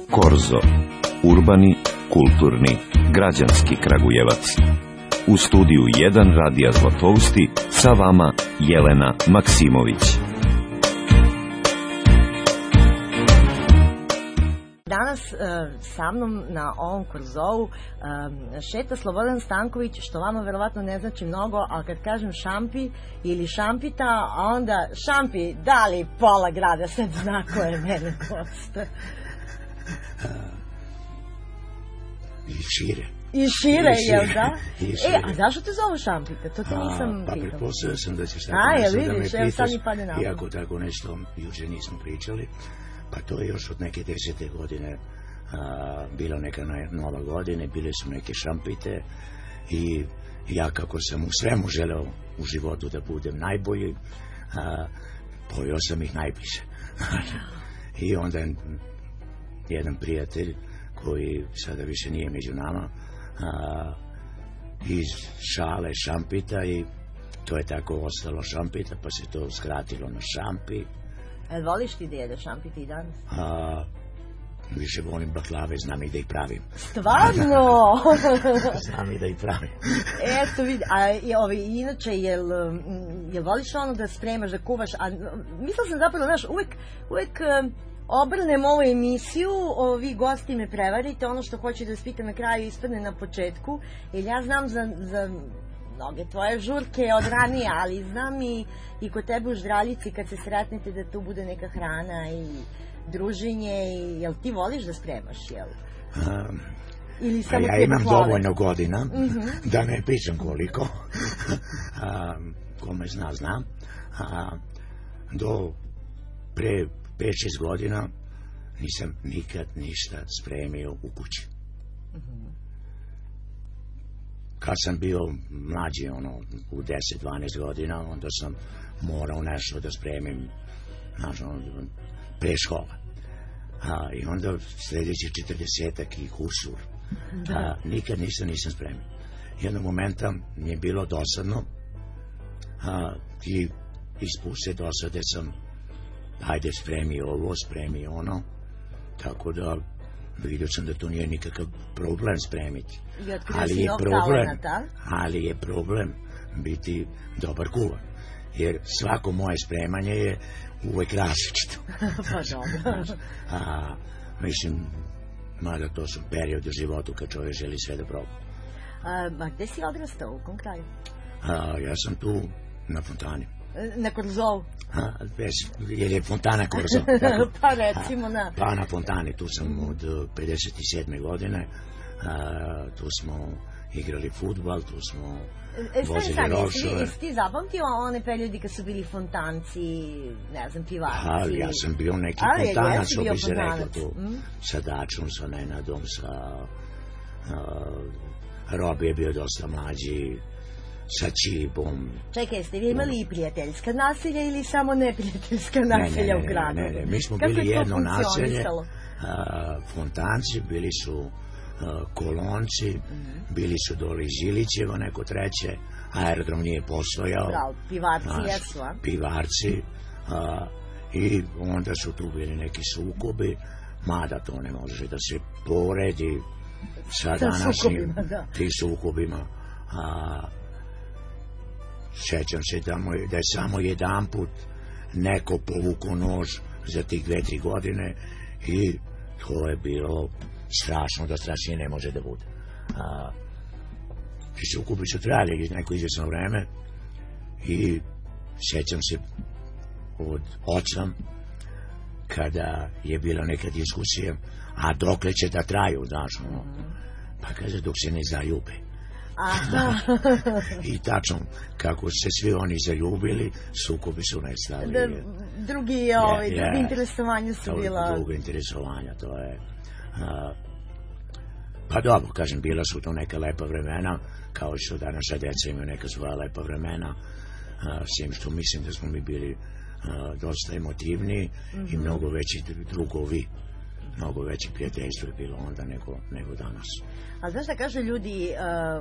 Korzo. Urbani, kulturni, građanski Kragujevac. U studiju 1 Radija Zlatousti sa vama Jelena Maksimović. Danas sa mnom na ovom Korzovu šeta Slobodan Stanković, što vama verovatno ne znači mnogo, ali kad kažem Šampi ili Šampita, onda Šampi, da li pola grada sad zna ko je mene gosta? I šire. I šire, jel da? A zašto te zovu Šampita? To te nisam pitao. Pa pretpostavio sam da ćeš tako nešto da me vidiš, evo sad mi pitaš, padne na pamet. iako tako nešto juče nismo pričali. Pa to je još od neke 10. godine bila neka nova godina, bile su neke šampite i ja kako sam u svemu želeo u životu da budem najbolji, pojeo sam ih najbliže. I onda jedan prijatelj koji sada više nije među nama iz šale šampita i to je tako ostalo šampita, pa se to skratilo na Šampi. Voliš ti da jedeš šampite i danas? Više volim baklave, znam i da ih pravim. Stvarno? Znam i da ih pravim. Eto vidi, inače, jel voliš ono da spremaš, da kuvaš? Mislila sam zapravo, znaš, uvek obrnem ovu emisiju, vi gosti me prevarite, ono što hoću da vas pitam na kraju ispadne na početku, jer ja znam za mnoge tvoje žurke od ranije, ali znam i kod tebe u Ždraljici kad se sretnete da tu bude neka hrana i druženje, i jel ti voliš da spremaš, jel? Ili samo ja imam dovoljno godina da ne pričam koliko. Ko me zna, znam. Do pre 5-6 godina nisam nikad ništa spremio u kući. Kad sam bio mlađi, u 10-12 godina, onda sam morao nešto da spremim, pre škola. I onda sljedeći 40-ak i kusur. Nikad nisam spremio. Jednog momenta mi je bilo dosadno i ispuse dosade sam, hajde spremi ovo, spremi ono, tako da vidio sam da to nije nikakav problem spremiti. Ali je problem biti dobar kuvar. Jer svako moje spremanje je uvek različito. Pa dobro. Mislim, mada to su period u životu kad čovjek želi sve da proba. A gde si odrastao, u kom kraju? Ja sam tu na Fontani. Na Korzovu? Jer je Fontana Korzo. Pa recimo na... Pa na Fontani, tu sam od 57. godine. Tu smo igrali fudbal, tu smo vozili rošove. Jesi ti zapamtio one periodi kad su bili fontanci, ne znam, pivarci? Ja sam bio neki fontanac, što bi se rekao tu. Sa Dačom, sa Nenadom, sa... Rob je bio dosta mlađi, sa Čibom. Čekaj, jeste vi imali i prijateljska naselja ili samo neprijateljska naselja u gradu? Ne, mi smo bili jedno naselje. Fontanci, bili su Kolonci, bili su dole iz Žilićeva, neko treće, aerodrom nije postojao. Bravo, pivarci jesu, a? Pivarci, i onda su tu bili neki sukobi, mada to ne može da se poredi sa današnjim tim sukobima. Sjećam se da je samo jedan put neko povukao nož za tih 2-3 godine i to je bilo strašno, da strašnije ne može da bude. I sukobi su trajali neko izvjesno vreme i sjećam se od oca kada je bila neka diskusija, a dokle će da traju, znaš, pa kaže dok se ne zaljube. I tačno, kako se svi oni zaljubili, sukobi su nestali. Drugi interesovanja su bila... Drugo interesovanja, to je... Pa dobro, kažem, bila su to neka lepa vremena, kao što današnja deca imaju neka svoja lepa vremena, s što mislim da smo mi bili dosta emotivni i mnogo veći drugovi, mnogo veće prijateljstvo je bilo onda nego danas. A znaš da kažu ljudi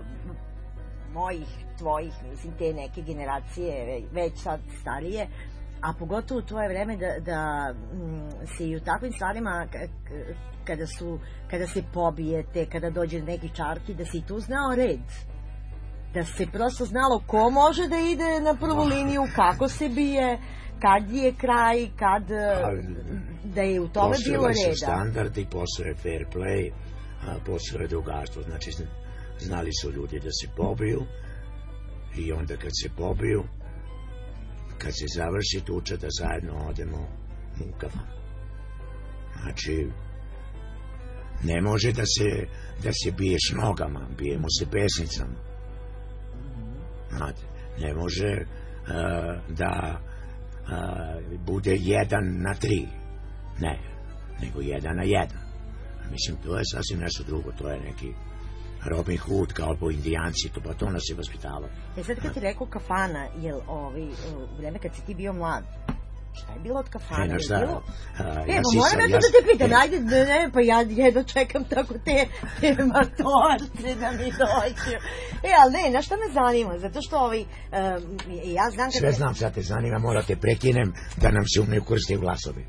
mojih, tvojih, mislim te neke generacije, već sad starije, a pogotovo u tvoje vreme da se i u takvim stvarima kada se pobijete, kada dođe neki čarki, da si tu znao red, da se prosto znalo ko može da ide na prvu liniju, kako se bije, kad je kraj, da je u tome bilo reda. Postojali su standardi, postoje fair play, postoje drugarstvo, znači znali su ljudi da se pobiju i onda kad se pobiju, kad se završi tuča, da zajedno odemo u kafanu. Znači, ne može da se biješ nogama, bijemo se pesnicama. Znate, ne može da bude 1-3. Ne, nego 1-1. Mislim, to je sasvim nešto drugo, to je neki Robin Hood, kao po Indijanci, to nas je vaspitalo. Sad kad ti rekao kafana, jel u vreme kad si ti bio mlad, šta je bilo od kafana? Moram ja to da te pitam, ajde, pa ja jedno čekam tako te matorce da mi dođu. Ali ne, znaš šta me zanima, zato što ja znam... Sve znam šta te zanima, moram te prekinem da nam se umiju koriste u glasovi.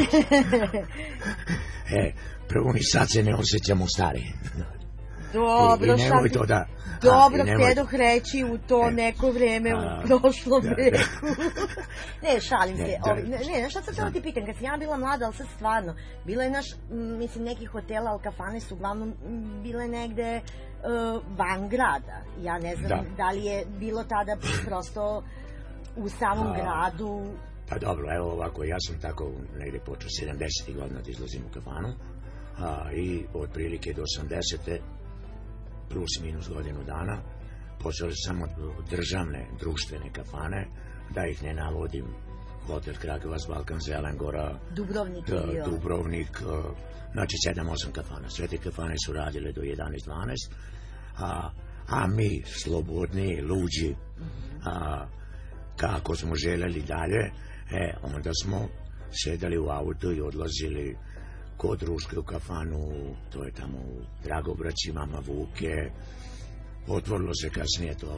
Prvo ni sad se ne osjećamo stari. Dobro, dobro, htjedoh reći u to neko vreme u prošlom veku. Ne, šalim se. Ne, šta sad ti pitam, kad sam ja bila mlada, ali sad stvarno, bilo je mislim, neki hotela, ali kafane su uglavnom bile negde van grada. Ja ne znam da li je bilo tada prosto u samom gradu. Pa dobro, evo ovako, ja sam tako negde počeo 70. godina da izlazim u kafanu i otprilike do 80. plus minus godinu dana počeli samo državne, društvene kafane, da ih ne navodim, Hotel Kragujevac, Balkan, Zelengora, Dubrovnik, znači 7-8 kafana. Sve te kafane su radile do 11-12, a mi, slobodni, luđi, kako smo željeli dalje, onda smo sedali u auto i odlazili kod društve u kafanu, to je tamo u Dragobraći, Mama Vuke, otvorilo se kasnije to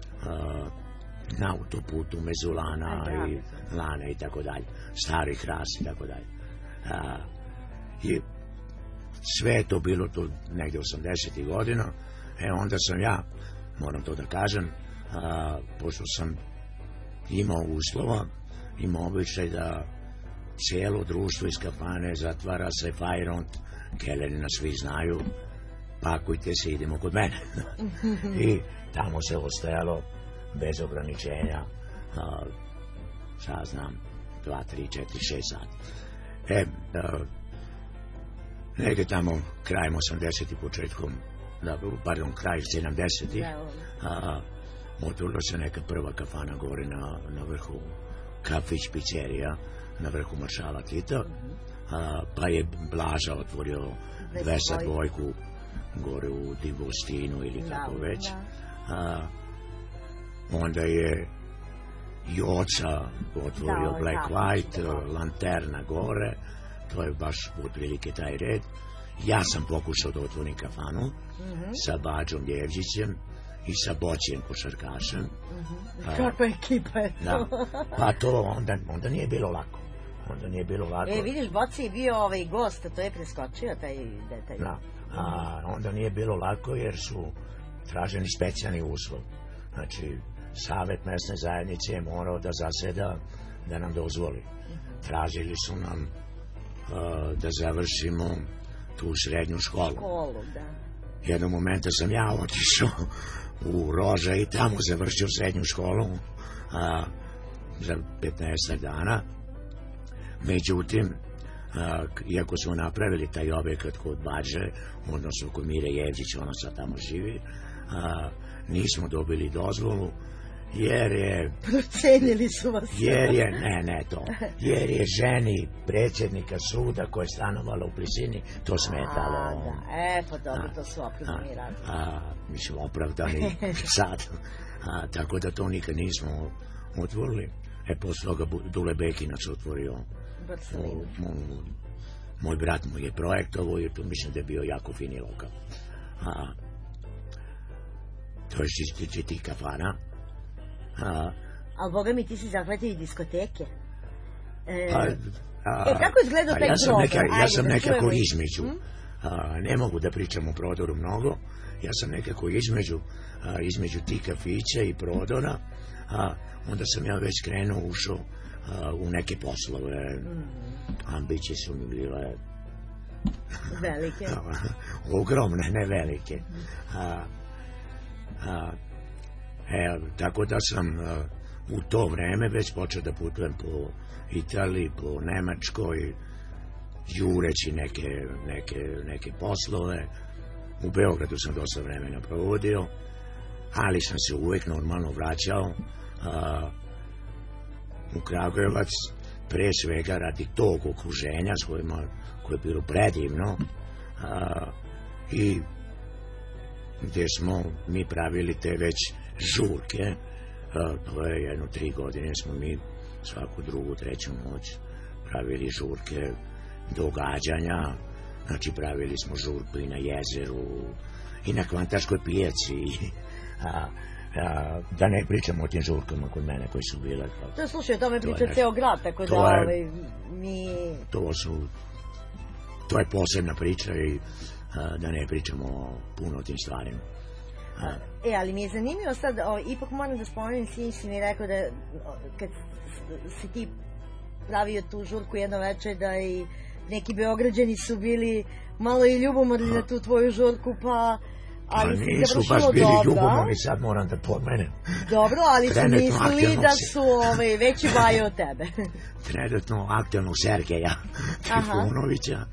na autoputu među Lana i Lane i tako dalje, Stari Hras i tako dalje. I sve je to bilo tu negdje 80. godina, onda sam ja, moram to da kažem, pošto sam imao uslova, imao običaj da cijelo društvo iz kafane zatvara se Fajront, Kelerina svi znaju, pakujte se, idemo kod mene. I tamo se ostajalo bez ograničenja, šta znam, 2, 3, 4, 6 sati. Negdje tamo krajem 80. početkom, kraj 70. Otvorila se neka prva kafana gore na vrhu, kafić, pizzerija, na vrhu Maršala Tita, pa je Blaža otvorio 202 gore u Divostinu ili tako već. Onda je Joca otvorio Black White, Lanterna gore, to je baš otprilike taj red. Ja sam pokušao da otvorim kafanu sa Bađom Ljevđićem i sa Boćijem košarkašem. Kakva ekipa je to? Pa to onda nije bilo lako. Vidiš, Boci je bio gost, a to je preskočio taj detalj. Onda nije bilo lako jer su traženi specijalni uslov. Znači, Savet mesne zajednice je morao da zaseda da nam dozvoli. Tražili su nam da završimo tu srednju školu. Jednog momenta sam ja otišao u Roža i tamo završio srednju školu za 15 dana. Međutim, iako smo napravili taj objekat kod Bađe, odnosno kod Mire Jevđić, ona sad tamo živi, nismo dobili dozvolu, jer je... Procenili su vas. Jer je ženi predsjednika suda koja je stanovala u blizini to smetalo. Pa dobro, to su opravdani razlozi. Mislim, opravdani sad. Tako da to nikad nismo otvorili. Posle toga Dule Bekinac otvorio. Moj brat mu je projektovao i to mislim da je bio jako fini lokal. To je čisti kafana. Ali boga mi, ti si zahvatio i diskoteke. Kako izgleda taj prodor? Ja sam nekako između. Ne mogu da pričam o prodoru mnogo. Ja sam nekako između tih kafića i prodora. Onda sam ja već ušao u neke poslove. Ambicije su mi bile velike. Ogromne, ne velike. Tako da sam u to vreme već počeo da putujem po Italiji, po Nemačkoj, jureći neke poslove. U Beogradu sam dosta vremena provodio, ali sam se uvek normalno vraćao u Kragujevac, pre svega radi tog okruženja koje je bilo predivno i gdje smo mi pravili te već žurke. To je 3 godine smo mi svaku drugu, treću noć pravili žurke događanja. Znači pravili smo žurku i na jezeru i na Kvantaškoj pijaci. Da ne pričamo o tim žurkama kod mene koji su bile. Slušaj, o tome priča ceo grad, tako da mi... To je posebna priča i da ne pričamo puno o tim stvarima. Ali mi je zanimljivo sad, ipak moram da spomenem, si mi rekao da kad si ti pravio tu žurku jedno večer, da i neki Beograđani su bili malo i ljubomorni na tu tvoju žurku, pa... Ali nisu baš bili ljubomorni, sad moram da pomenem. Dobro, ali su mislili da su veći baje od tebe. Trenutno aktualnog Sergeja Trifunovića,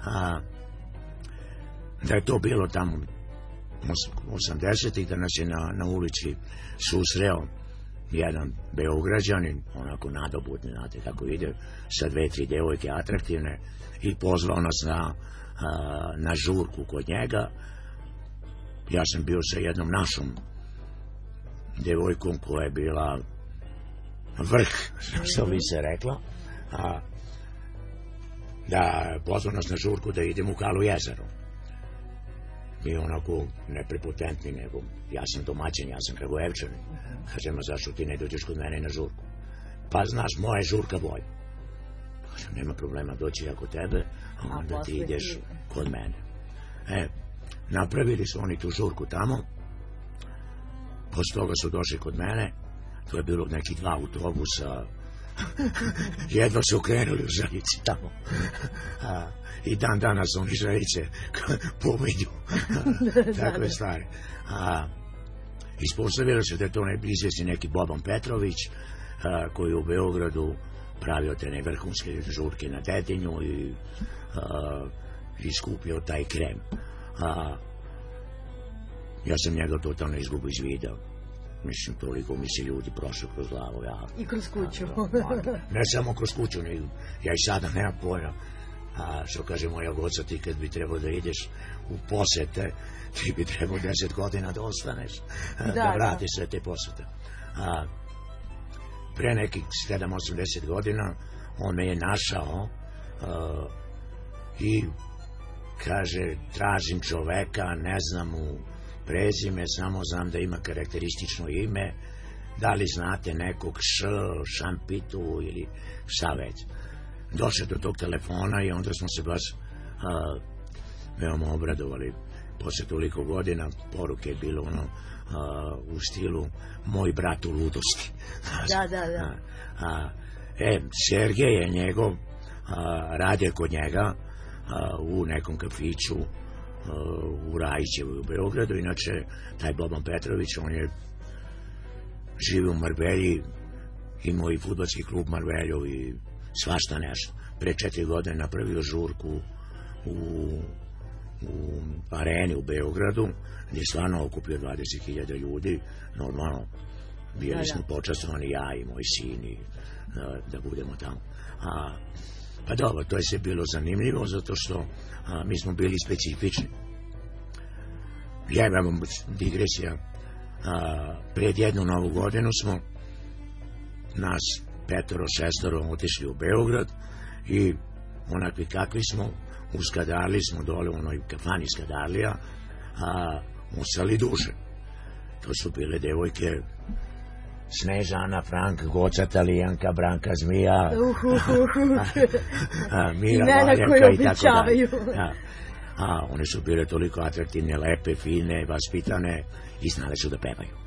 da je to bilo tamo 80-ih, da nas je na ulici susreo jedan Beograđanin, onako nadobudni, znate kako ide, sa 2-3 devojke atraktivne, i pozvao nas na žurku kod njega. Ja sam bio sa jednom našom devojkom koja je bila vrh, što bi se rekla, da pozvao nas na žurku da idemo u Kalu jezero. Mi onako neprepotentni, nego ja sam domaćin, ja sam Kragujevčanin. Kažem, zašto ti ne dođeš kod mene na žurku? Pa znaš, moja je žurka bolja. Kažem, nema problema, doći ja kod tebe, a onda ti ideš kod mene. Napravili su oni tu žurku tamo, posle toga su došli kod mene, to je bilo nekih 2 autobusa, jedva su okrenuli u Željici tamo. I dan danas oni Željice pominju takve stvari. Ispostavilo se da je to izvesni neki Boban Petrović, koji je u Beogradu pravio te nevrhunske žurke na Dedinju i iskupio taj krem. Ja sam njega totalno izgubio iz vida. Mislim, toliko mi se ljudi prošli kroz glavu. I kroz kuću. Ne samo kroz kuću, ja i sada nemam pojma. Što kaže moja goca, ti kad bi trebao da ideš u posete, ti bi trebao 10 godina da ostaneš, da vratiš sve te posete. Pre nekih 7-80 godina on me je našao i kaže, tražim čoveka, ne znam mu prezime, samo znam da ima karakteristično ime, da li znate nekog Šampitu ili šta već. Došao do tog telefona i onda smo se baš veoma obradovali. Posle toliko godina poruke je bilo u stilu moj brat u ludosti. Da. Sergej je njegov, radio kod njega u nekom kafiću u Rajićevoj u Beogradu. Inače, taj Boban Petrović, on je živio u Marbelji, imao i fudbalski klub Marvelju i svašta nešto. Pre 4 godine napravio žurku u areni u Beogradu, gdje je stvarno okupio 20.000 ljudi. Normalno, bili smo počastovani, ja i moj sin, da budemo tamo. Pa dobro, to je sve bilo zanimljivo, zato što mi smo bili specifični. Jebamo digresija. Pred jednu novu godinu smo nas 5-6 otišli u Beograd i onakvi kakvi smo, u Skadarli smo dole u onoj kafani Skadarlija, usali duže. To su bile devojke Snežana, Frank, Goca, Talijanka, Branka, Zmija, Mira, Valjerka i tako dalje. One su bile toliko atraktivne, lepe, fine, vaspitane i znale su da pevaju.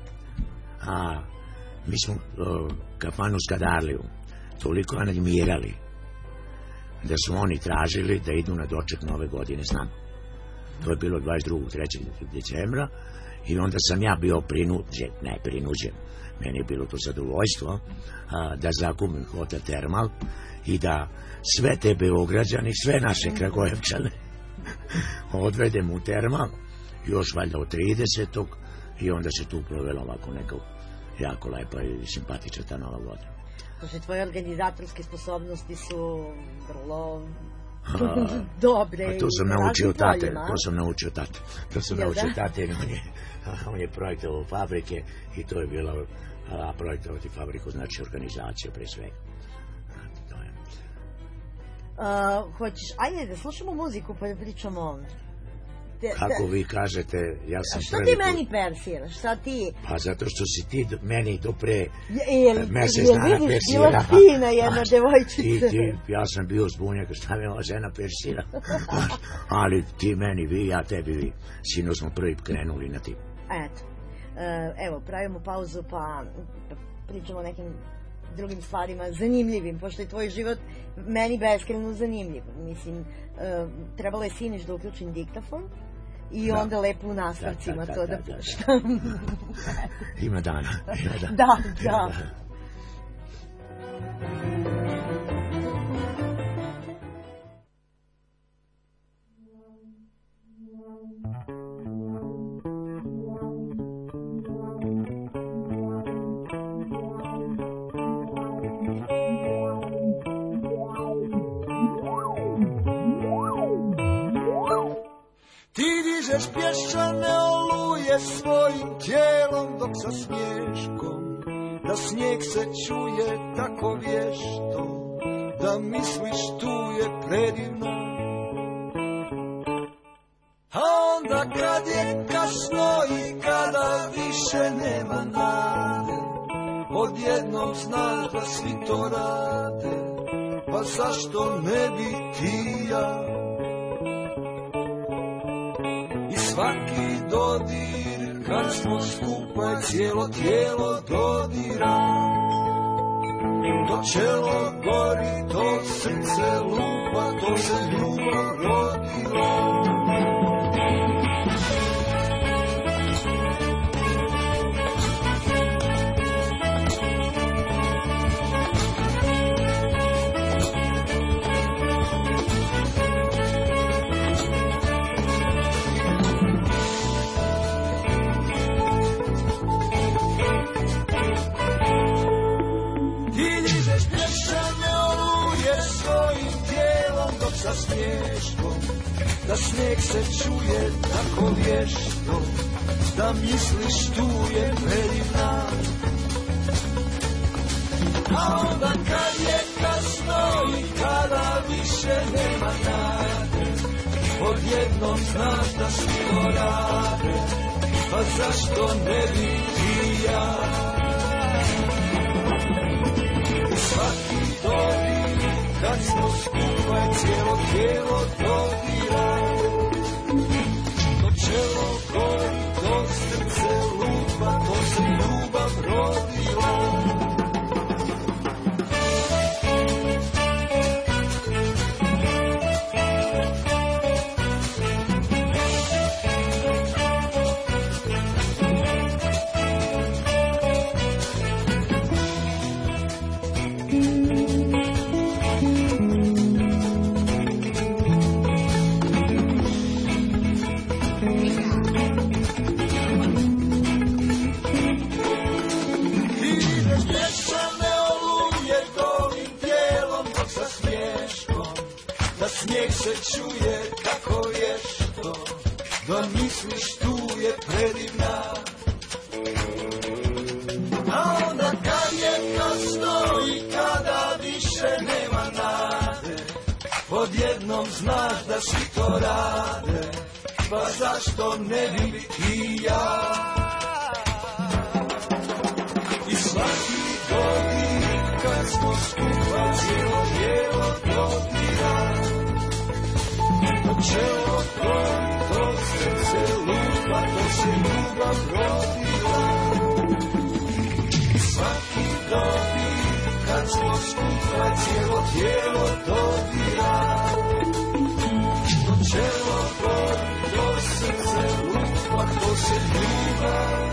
Mi smo kafanu Skadarliju toliko animirali da su oni tražili da idu na doček Nove godine s nama. To je bilo 22. 3. decembra i onda sam ja bio prinuđen, meni je bilo to zadovoljstvo da zakupim hotel Termal i da sve te Beograđani, sve naše Kragujevčane odvedem u Termal, još valjda od 30. i onda se tu provela ovako neka jako lepa i simpatična ta Nova godina. Znači, tvoje organizatorske sposobnosti su vrlo dobre. To sam naučio tate. On je projektovao fabrike i to je bilo projektovati fabriku, znači organizacija pre svega. Hoćeš, ajde da slušamo muziku pa da pričamo o... Kako vi kažete, ja sam što ti meni persiraš? Šta ti? Pa zato što si ti meni do pre mesec dana persira. Vidiš, bila fina jedna devojčica. Ja sam bio zbunjak, šta me ova žena persira. Ali ti meni, vi, ja tebi, vi. Sino smo prvi krenuli na tim. Eto, evo, pravimo pauzu pa pričamo o nekim drugim stvarima zanimljivim, pošto je tvoj život meni beskreno zanimljiv. Mislim, trebalo je sinoć da uključim diktafon i onda lepo u nastavcima to da puštam. Ima dana. Da. Pješčane oluje svojim tijelom dok sa smješkom, da snijeg se čuje tako vješto, da misliš tu je predivno. A onda kad je kasno i kada više nema nade, odjednom znaš da svi to rade, pa zašto ne bi ti ja? Svaki dodir, kad smo skupa, cijelo tijelo dodira. To čelo gori, to srce lupa, to se ljubav rodila. Sa smješkom, da snijeg se čuje tako vješto, da misliš tu je predivna. A onda kad je kasno i kada više nema nade, odjednom znaš da svi to rade, pa zašto ne bi ti ja? I svaki dodir, kad smo skupa, cijelo tijelo dodira. To čelo gori, to srce lupa, to se ljubav rodila. Snijeg se čuje kako vješto, da misliš tu je predivna. A onda kad je kasno i kada više nema nade, odjednom znaš da svi to rade, pa zašto ne bi i ja? I Svaki dodir kad smo skupa cijelo tijelo dodira. To čelo tvoj, to srce lupa, to se ljubav rodila. Svaki dodir kad smo skupa cijelo tijelo dodira. To čelo tvoj, to srce lupa, to se ljubav.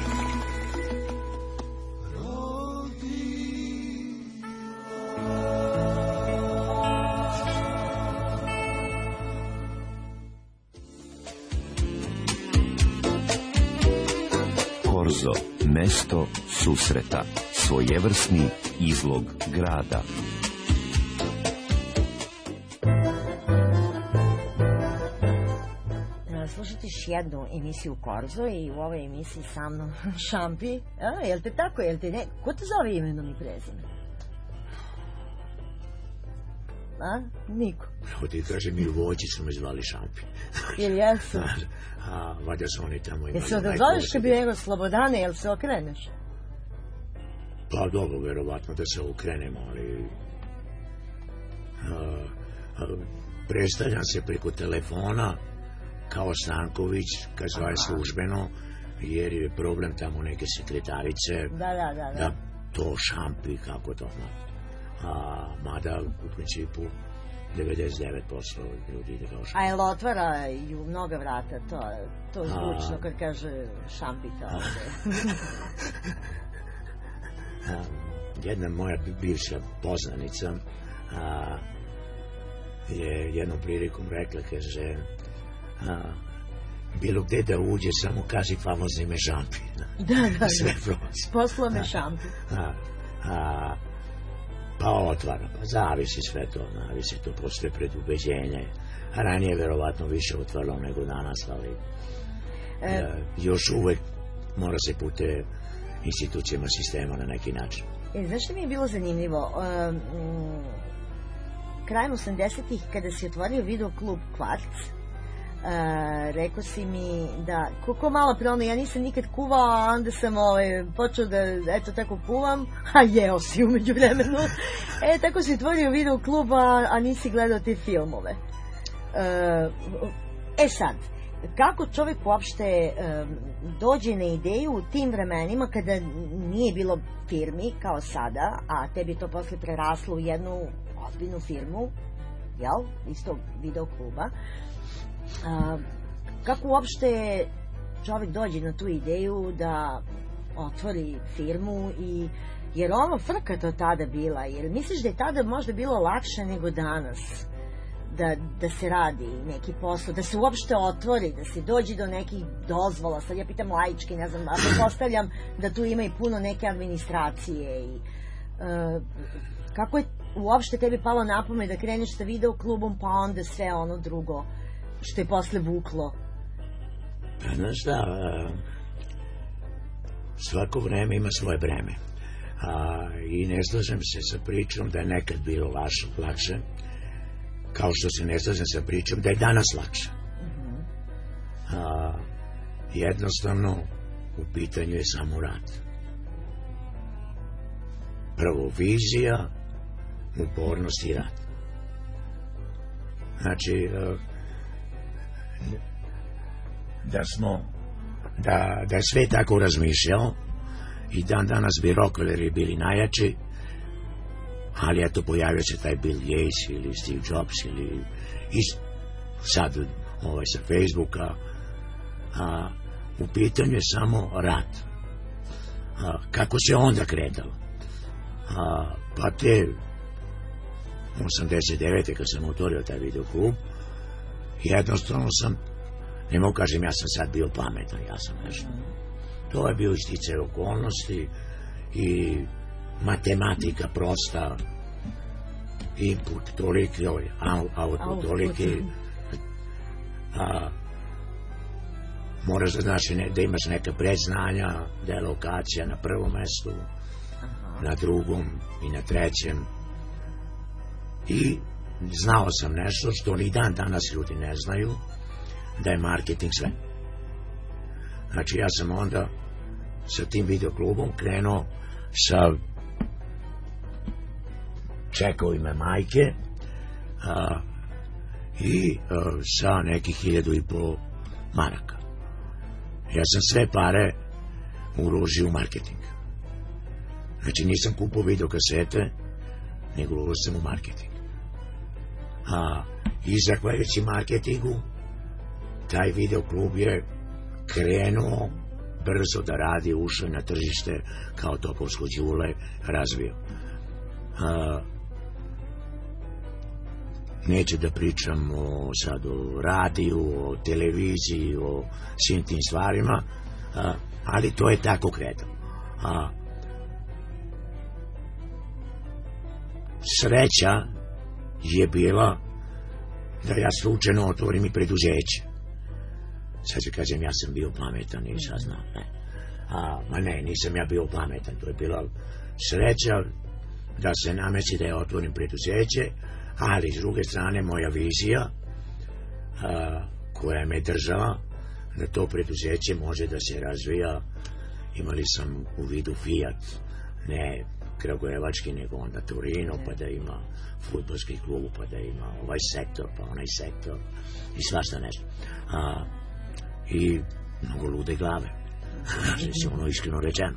Korzo, mesto susreta, svojevrsni izlog grada. Slušate još jednu emisiju Korzo i u ovoj emisiji sa mnom Šampi. Jel te tako, jel te ne? Ko te zove imenom i prezimenom? Niko. Evo ti kažem, i u voći su me zvali Šampi. Jel jesu? A valjda su oni tamo imali... Jel se odazoveš kad bi nego Slobodane, jel se okreneš? Pa dobro, verovatno da se okrenem, ali... predstavljam se preko telefona kao Stanković, kad zove službeno, jer je problem tamo neke sekretarice. Da to Šampi, kako to mada u principu 99% ljudi ide kao Šampi. A jel otvaraju mnoga vrata, to zvučno kad kaže Šampika ovde? Jedna moja bivša poznanica je jednom prilikom rekla, kaže, bilo gde da uđe, samo kaži famozni me Šampi. Da, sve prosi. Poslo me Šampi. Pa otvara, pa zavisi sve to, zavisi to, postoje predubeđenje. Ranije verovatno više otvaralo nego danas, ali još uvek mora se pute institucijama sistema na neki način. Znaš što mi je bilo zanimljivo? Krajem 80-ih, kada si otvorio video klub Kvarc, rekao si mi da, koliko malo pre ono, ja nisam nikad kuvao, a onda sam počeo da, eto, tako kuvam, a jeo si umeđu vremenu. Tako si otvorio video klub, a nisi gledao te filmove. Sad, kako čovjek uopšte dođe na ideju u tim vremenima kada nije bilo firmi kao sada, a tebi to posle preraslo u jednu ozbiljnu firmu, jel, isto video kluba, kako uopšte čovjek dođe na tu ideju da otvori firmu, i jer ono frka to tada bila, jer misliš da je tada možda bilo lakše nego danas da se radi neki posao, da se uopšte otvori, da se dođe do nekih dozvola, sad ja pitam laički, ne znam, ako postavljam da tu ima i puno neke administracije, i kako je uopšte tebi palo na pamet da kreneš sa video klubom, pa onda sve ono drugo što je posle vuklo? Znaš šta, svako vreme ima svoje vreme, i ne slažem se sa pričom da je nekad bilo lakše, kao što se ne slažem sa pričom da je danas lakše. Jednostavno u pitanju je samo rad. Prvo vizija, upornost i rad. Znači, da je sve tako razmišljao, i dan danas bi rockeleri bili najjači, ali eto, pojavio se taj Bill Gates ili Steve Jobs ili sad sa Facebooka. U pitanju je samo rad. Kako se onda kretalo? Pa te 89. kad sam otvorio taj video klub, jednostavno sam, ne mogu kažem ja sam sad bio pametan, ja sam nešto, to je bio isticaj okolnosti i matematika prosta, input toliki, output toliki, moraš da znaš da imaš neka predznanja, da je lokacija na prvom mestu, na drugom i na trećem, i znao sam nešto što ni dan danas ljudi ne znaju, da je marketing sve. Znači ja sam onda sa tim videoklubom krenuo sa čekovima majke i sa nekih 1.500 maraka. Ja sam sve pare uložio u marketing. Znači nisam kupao videokasete, nego uložio sam u marketing. I zahvaljujući marketingu taj videoklub je krenuo brzo da radi, ušao na tržište kao Topovsko đule, razvio. Neću da pričam sad o radiju, o televiziji, o svim tim stvarima, ali to je tako kretalo. Sreća je bila da ja slučajno otvorim i preduzeće. Sad ću kažem, ja sam bio pametan i sad znam, ne, nisam ja bio pametan, to je bila sreća da se nameći da ja otvorim preduzeće, ali s druge strane moja vizija koja me držala da to preduzeće može da se razvija. Imali sam u vidu Fiat, ne kragujevački, nego onda Torino, pa da ima fudbalski klub, pa da ima ovaj sektor, pa onaj sektor i svašta nešto. I mnogo lude glave, ono iskreno rečeno.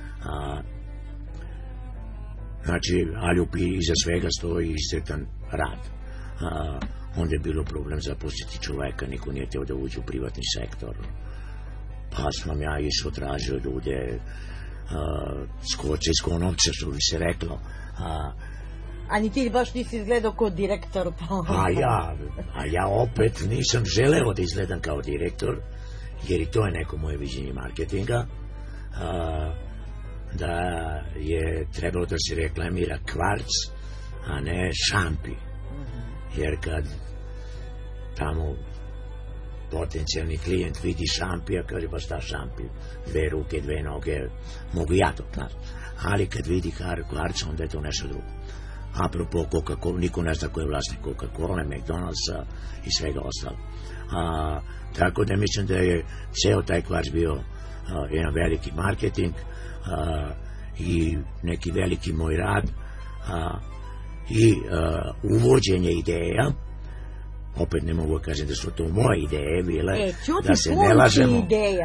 Znači, ali iza svega stoji iscrtan rad. Onda je bilo problem zaposliti čoveka, niko nije teo da uđe u privatni sektor. Pa sam ja išao, tražio ljude, skoče iz konovca, što bi se reklo. A ni ti baš nisi izgledao kao direktor? A ja opet nisam želeo da izgledam kao direktor, jer i to je neko moje viđenje marketinga, da je trebalo da se reklamira kvarc, a ne šampi. Jer kad tamo potencijalni klijent vidi šampija, kaže pa šta šampi, 2 ruke, 2 noge, mogu ja to, znaš. Ali kad vidi kvarc, onda je to nešto drugo. Apropo Coca-Cola, niko ne zna ko je vlasnik Coca-Cola, McDonald'sa i svega ostalo. Tako da mislim da je ceo taj kvarc bio jedan veliki marketing i neki veliki moj rad i uvođenje ideja. Opet ne mogu kažem da su to moje ideje bile, da se ne lažemo,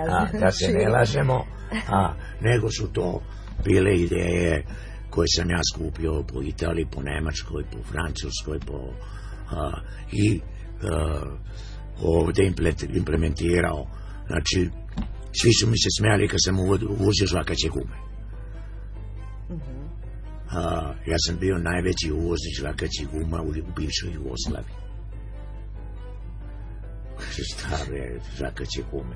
nego su to bile ideje koje sam ja skupio po Italiji, po Nemačkoj, po Francuskoj, i ovde implementirao. Znači, svi su mi se smijali kad sam uvozio žvakaće gume. Ja sam bio najveći uvoznik žvakaćih guma u bivšoj Jugoslaviji. Šta bre, žvakaće gume?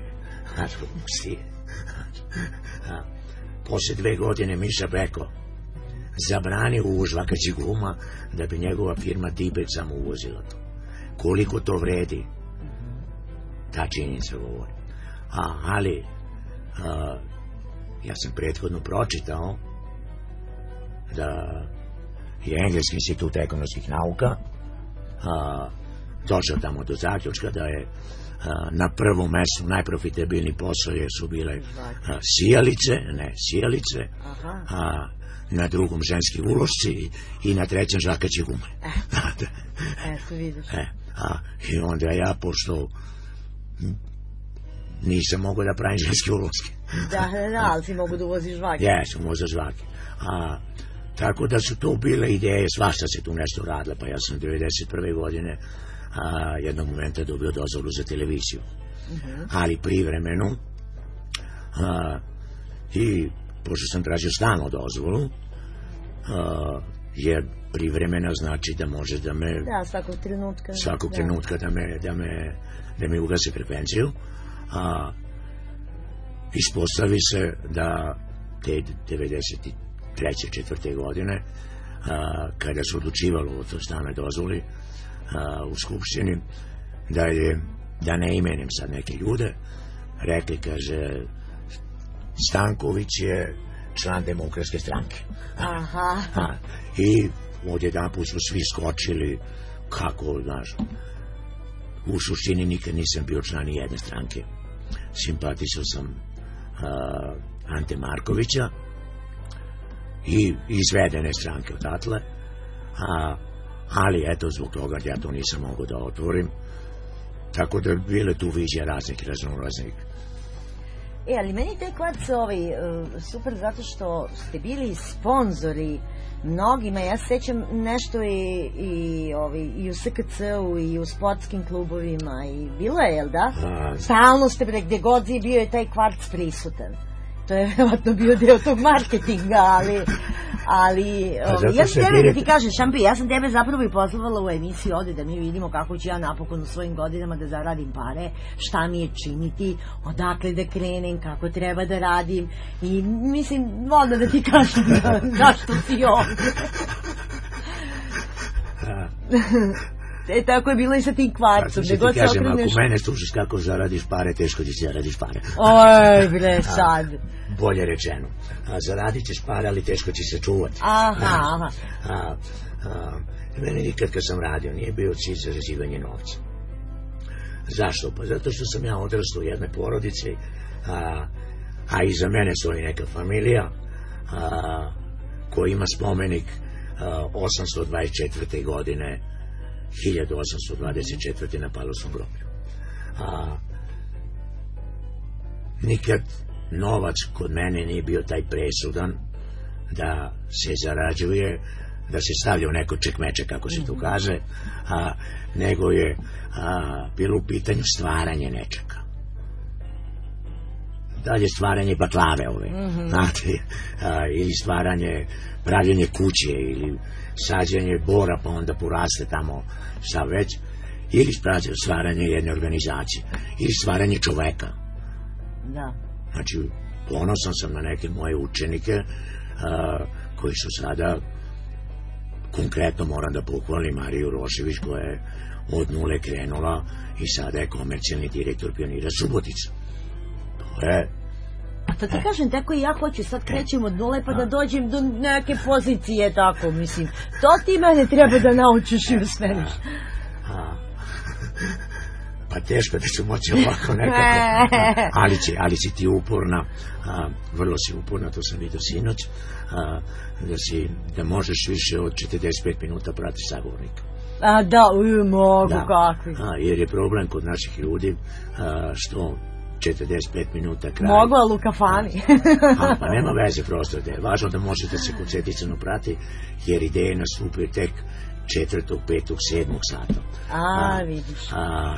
Posle 2 godine Miša Beko zabranio uvoz žvakaćih guma da bi njegova firma Tibet samo uvozila to. Koliko to vredi? Ta činjenica govori. Ali ja sam prethodno pročitao da je Engleski institut ekonomskih nauka došao tamo do zaključka da je na prvom mestu najprofitabilni posao su bile sijalice, na drugom ženski ulošci i na trećem žvakaće gume. I onda ja, pošto nisam mogao da pravim ženske uloške. Ali si mogu da uvoziš žvake. Jesam uvozio žvake. Tako da su to bile ideje, svašta se tu nešto radilo, pa ja sam 1991. godine jednog momenta dobio dozvolu za televiziju. Ali privremeno, i pošto sam tražio stalno dozvolu, jer privremena znači da može da me svakog trenutka da me ugasi frekvenciju. Ispostavi se da te 93. 4. godine, kada se odlučivalo o toj stalnoj dozvoli u Skupštini, da ne imenim sad neke ljude, rekli, kaže, Stanković je član Demokratske stranke. I odjedanput su svi skočili, kako, znaš, u suštini nikad nisam bio član ni jedne stranke. Simpatisao sam Ante Markovića, i izvedene stranke odatle, ali eto zbog toga ja to nisam mogao da otvorim, tako da bile tu vizije raznoraznih. Ali meni taj kvarc super zato što ste bili sponzori mnogima. Ja sećam nešto i u SKC-u i u sportskim klubovima i bilo je, jel da? Stalno ste, gde god je bio je taj kvarc prisutan. To je vjerojatno bio deo tog marketinga, ali ja sam tebe, da ti kažem, Šampi, ja sam tebe zapravo i pozvala u emisiju ovde da mi vidimo kako ću ja napokon u svojim godinama da zaradim pare, šta mi je činiti, odakle da krenem, kako treba da radim i mislim, volim da ti kažem zašto si ovde. Tako je bilo i sa tim kvarcom. Ti kažem, ako mene slušaš kako zaradiš pare, teško ćeš zaradiš pare. Oj, bre, sad. Bolje rečeno. Zaradit ćeš pare, ali teško ćeš se čuvati. Aha. Meni nikad kad sam radio nije bio cilj zarađivanje novca. Zašto? Pa zato što sam ja odrastao u jednoj porodici, a iza mene stoji neka familija koja ima spomenik 824. godine 1824. na Pavlovskom groblju. Nikad novac kod mene nije bio taj presudan da se zarađuje, da se stavlja u neko čekmeče, kako se to kaže, nego je bilo u pitanju stvaranje nečega. Dalje stvaranje baklave ove, znate, ili stvaranje, pravljenje kuće, ili sađenje bora pa onda poraste tamo šta već, ili stvaranje jedne organizacije, ili stvaranje čoveka. Da. Znači, ponosan sam na neke moje učenike koji su sada, konkretno moram da pohvalim Mariju Rošević koja je od nule krenula i sada je komercijalni direktor Pionira Subotica. To je... A to ti kažem, tako i ja hoću, sad krećem od nule pa da dođem do neke pozicije, tako, mislim. To ti mene treba da naučiš i usmeriš. Pa teško da ću moći ovako nekako, ali si ti uporna, vrlo si uporna, to sam vidio sinoć, da možeš više od 45 minuta prati sagovornika. Da, mogu, kakvi. Jer je problem kod naših ljudi što 45 minuta kraj. Mogu, ali u kafani. Pa nema veze, prosto da je važno da možete da se koncentricano prati, jer ideje nastupaju tek 4., 5., 7. sata. Vidiš.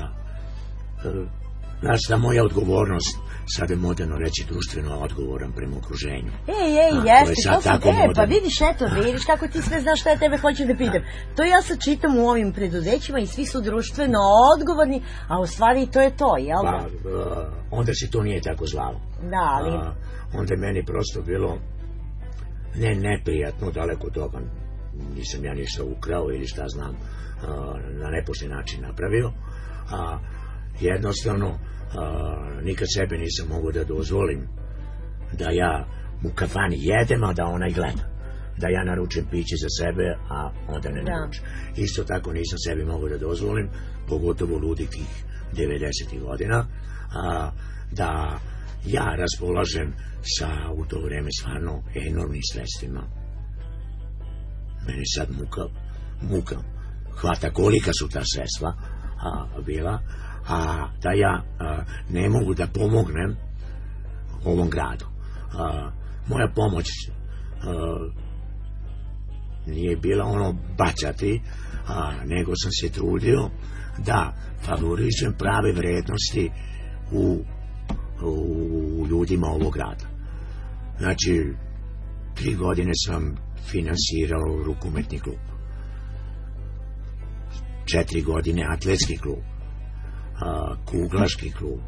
Znaš, ta moja odgovornost, sad je moderno reći društveno odgovoran prema okruženju. Jeste, pa vidiš, vidiš kako ti sve znaš šta ja tebe hoću da pitam. To ja sad čitam u ovim preduzećima i svi su društveno odgovorni, a u stvari to je to, jel da? Onda se to nije tako zvalo. Da, ali... Onda je meni prosto bilo neprijatno, daleko od toga, nisam ja ništa ukrao ili šta znam, na nepošten način napravio, jednostavno nikad sebe nisam mogao da dozvolim da ja u kafani jedem, a da ona i gleda, da ja naručim piće za sebe, a onda ne naručim. Isto tako nisam sebi mogao da dozvolim, pogotovo ludikih 90. godina, da ja raspolažem sa u to vreme stvarno enormnim sredstvima. Meni sad muka hvata kolika su ta sredstva bila, a da ja ne mogu da pomognem ovom gradu. Moja pomoć nije bila ono bacati, nego sam se trudio da favorizujem prave vrednosti u ljudima ovog grada. Znači, 3 godine sam finansirao rukometni klub, 4 godine atletski klub, kuglaški klub,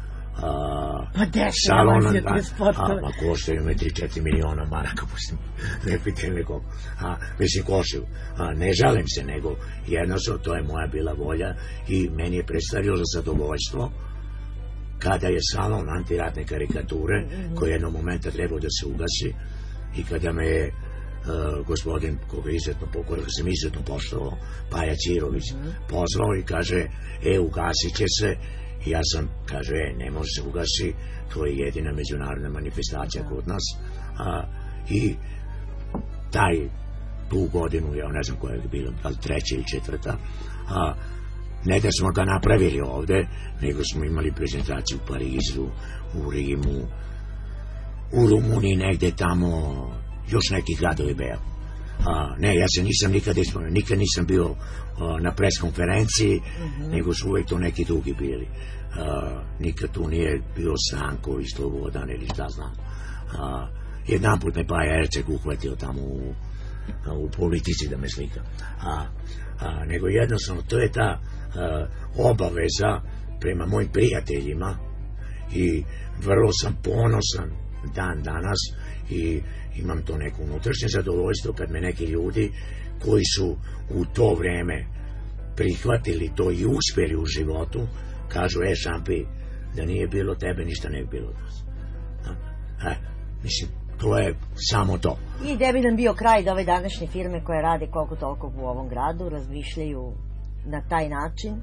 salon, koštaju me 3-4 miliona maraka, ne pitaj nekog, mislim koštaju, ne žalim se, nego jednostavno to je moja bila volja i meni je predstavio za zadovoljstvo kada je salon antiratne karikature koji je jednog momenta trebao da se ugasi i kada me je gospodin koga sam izuzetno poštovao, Paja Ćirović, pozvao i kaže, ugasit će se. I ja sam, kaže, ne može se ugasi, to je jedina međunarodna manifestacija kod nas. I tu godinu, ja ne znam koja je bila, ali 3. ili 4. Ne da smo ga napravili ovde, nego smo imali prezentaciju u Parizu, u Rimu, u Rumuniji, negde tamo, još neki gradovi bio. Ne, ja se nisam nikad nisam bio na preskonferenciji, nego su uvek to neki drugi bili. Nikad tu nije bio Stanko i Slobodan ili šta znam. Jedan put me Paja Erceg uhvatio tamo u politici da me slika. Nego jednostavno to je ta obaveza prema mojim prijateljima i vrlo sam ponosan dan danas i imam to neko unutrašnje zadovoljstvo kad me neki ljudi koji su u to vreme prihvatili to i uspeli u životu kažu, Šampi, da nije bilo tebe ništa ne bi bilo od nas. Mislim, to je samo to. I gde bi nam bio kraj da ove današnje firme koje rade koliko toliko u ovom gradu razmišljaju na taj način?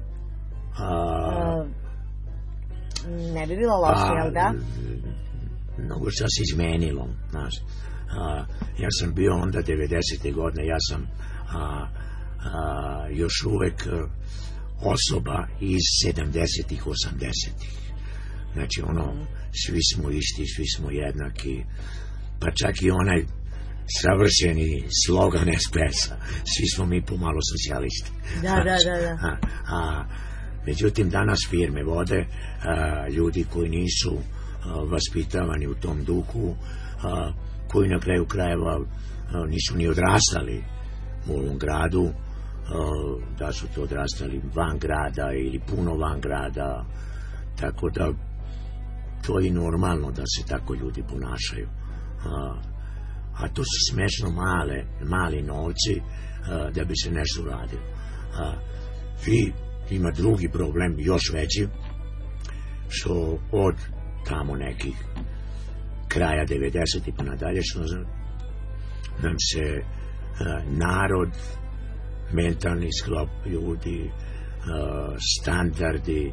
Ne bi bilo loše, jel da? Mnogo šta se izmenilo, znaš. Ja sam bio onda 90. godine, ja sam još uvek osoba iz 70-ih, 80-ih. Znači, svi smo isti, svi smo jednaki, pa čak i onaj savršeni slogan SPS-a, svi smo mi pomalo socijalisti. Da. Međutim, danas firme vode ljudi koji nisu vaspitavani u tom duhu, koji na kraju krajeva nisu ni odrastali u ovom gradu, da su to odrastali van grada ili puno van grada, tako da to je normalno da se tako ljudi ponašaju. A to su smešno mali novci da bi se nešto radilo. I ima drugi problem, još veći, što od tamo nekih kraja 90. pa nadalje, što nam se narod, mentalni sklop ljudi, standardi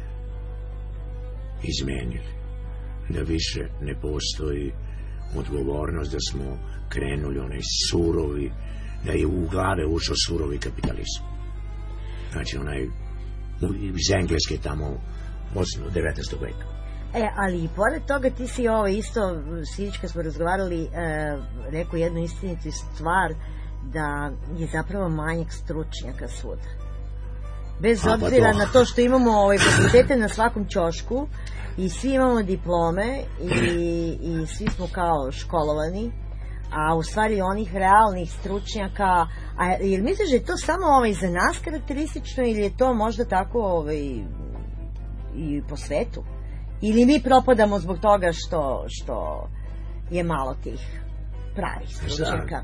izmenili. Da više ne postoji odgovornost, da smo krenuli onaj surovi, da je u glave ušao surovi kapitalizam. Znači onaj iz Engleske tamo od 19. veka. Ali i pored toga ti si isto, Sinić, kad smo razgovarali, rekao jednu istinitu stvar, da je zapravo manjak stručnjaka svuda. Bez obzira na to što imamo fakultete na svakom ćošku i svi imamo diplome i svi smo kao školovani, a u stvari onih realnih stručnjaka, jer misliš da je to samo za nas karakteristično ili je to možda tako i po svetu? Ili mi propadamo zbog toga što je malo tih pravih stručnjaka?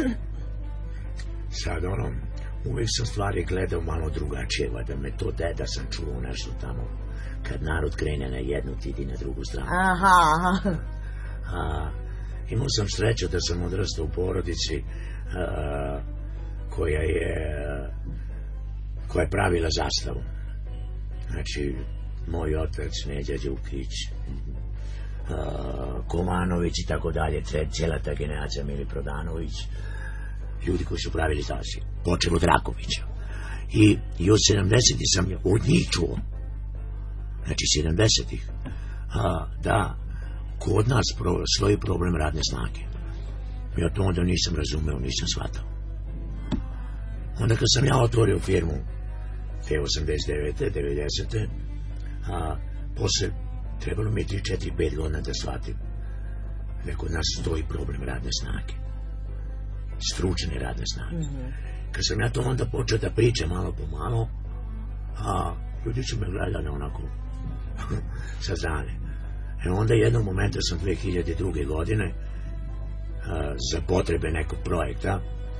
Sad uvijek sam stvari gledao malo drugačije, da me to da sam čuo nešto tamo, kad narod krene na jednu, ti idi na drugu stranu. Imao sam sreću da sam odrastao u porodici koja je pravila zastavu. Znači, moj otac, Neđa Đukić, Komanović i tako dalje, cijela ta generacija, Mili Prodanović, ljudi koji su pravili zastavu, počeo od Rakovića. I od 70-ih sam od njih čuo, znači 70-ih, da kod nas stoji problem radne snage. Ja to onda nisam razumeo, nisam shvatao. Onda kad sam ja otvorio firmu te 89. 90. Posle trebalo mi 3, 4, 5 godina da shvatim da kod nas stoji problem radne snage, stručne radne snage. Kad sam ja to onda počeo da pričam malo po malo, ljudi su me gledali onako sa strane. Onda jednog momenta sam 2002. godine za potrebe nekog projekta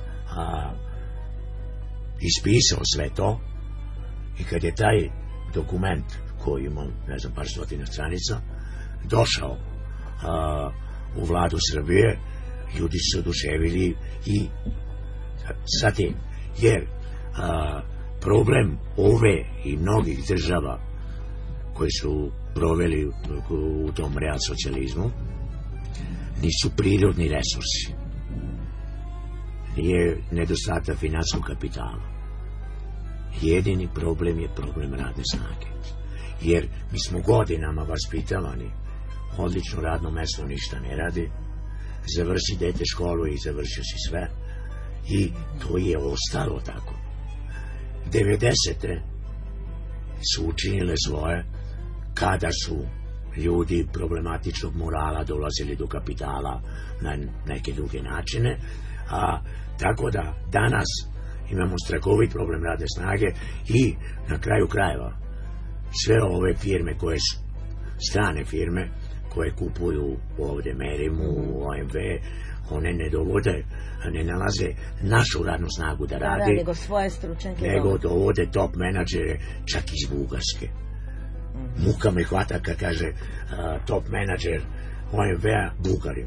ispisao sve to, i kad je taj dokument koji ima, ne znam, par stotina stranica, došao u vladu Srbije, ljudi su se oduševili i sa tim, jer problem ove i mnogih država koji su proveli u tom real socijalizmu nisu prirodni resursi, je nedostatak finansijskog kapitala. Jedini problem je problem radne snage. Jer mi smo godinama vaspitavani, odlično radno mesto, ništa ne radi, završi dete školu i završio si sve. I to je ostalo tako. 90. su učinile svoje kada su ljudi problematičnog morala dolazili do kapitala na neke druge načine, tako da danas imamo strahovit problem radne snage i na kraju krajeva sve ove firme koje su strane firme koje kupuju ovde Merimu, OMV, one ne dovode, ne nalaze našu radnu snagu da rade, nego svoje stručnjake, nego dovode top menadžere čak iz Bugarske. Muka me hvata kad kaže top menadžer OMV-a Bugarin.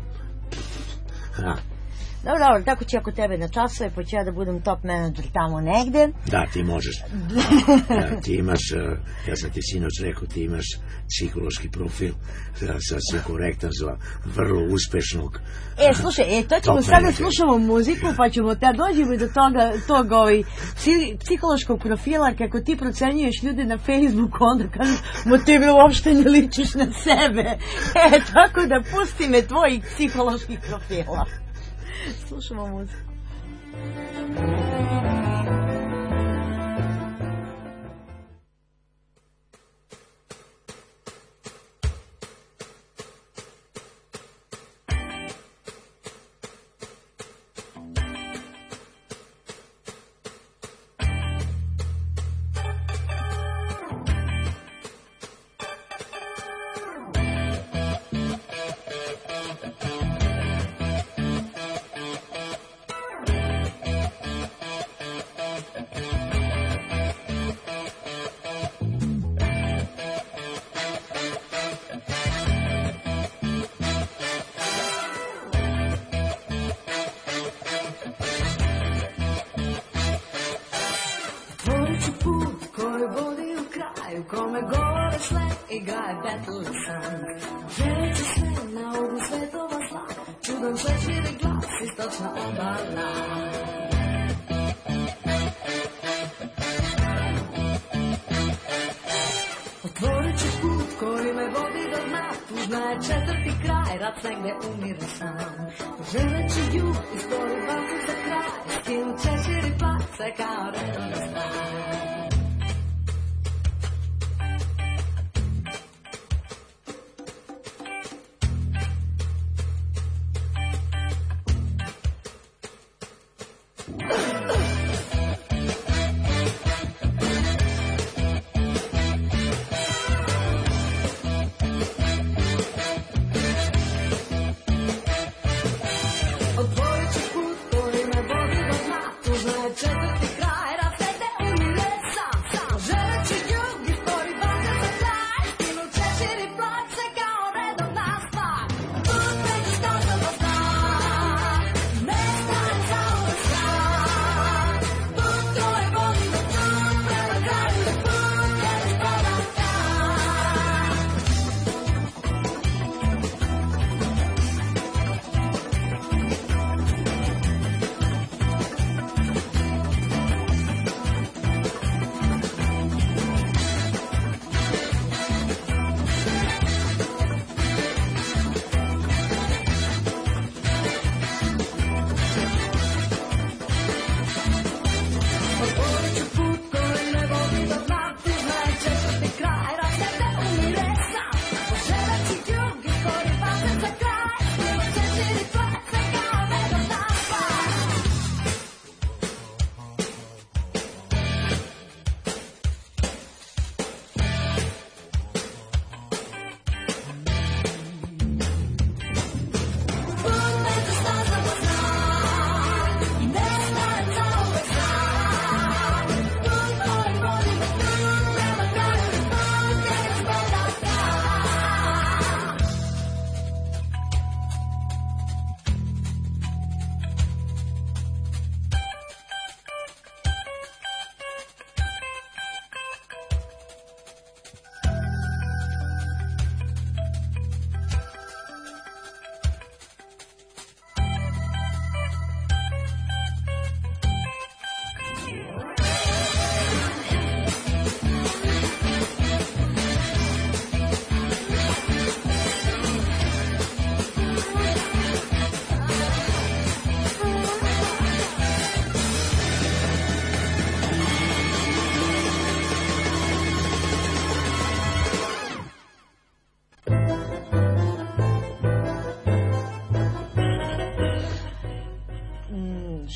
Dobro, tako će ako tebe na časove, pa ću ja da budem top menadžer tamo negde. Da, ti možeš. Ti imaš, ja sam ti sinoć rekao, ti imaš psihološki profil sasvim korektan za vrlo uspešnog slušaj, to ćemo sada slušamo muziku, pa ćemo dođemo i do tog psihološkog profila, kako ti procenjuješ ljude na Facebooku, onda kažu, mo tebe uopšte ne ličiš na sebe. Tako da pusti me tvojih psiholoških profila. Slušamo muziku. Kome gore sve igraje battle sam. Želeći sve na ovu svetova zla, čudan šeširi glas, istočna obala. Otvorit ću put koji me vodi do dna, tužna je četvrti kraj, rat negde umire sam. Želeći jug, istoriju vaku za kraj, skinu šeširi place kao redovni straj.